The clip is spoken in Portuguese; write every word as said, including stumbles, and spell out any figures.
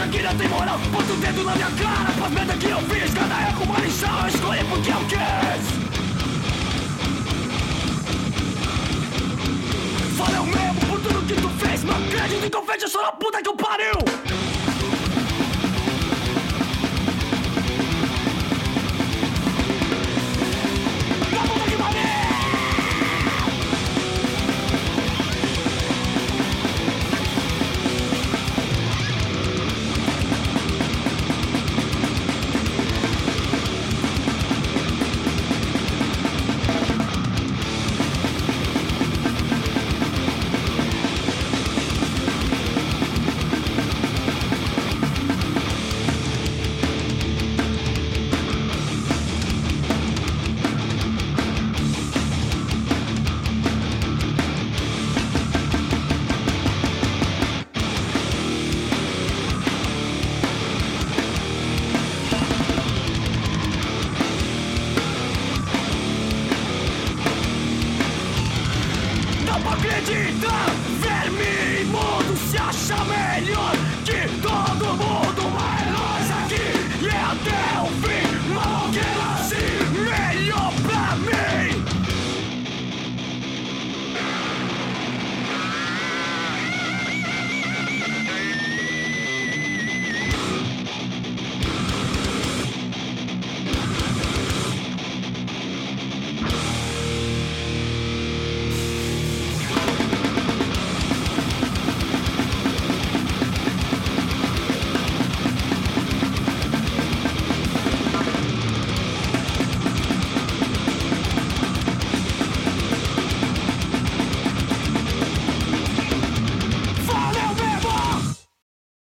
acha que não tem moral? Bota o dedo na minha cara, faz merda que eu fiz. Cada erro uma lição, eu escolhi porque eu quis. Valeu mesmo por tudo que tu fez. Não acredito, então fecha só na puta que eu pariu. Acredita!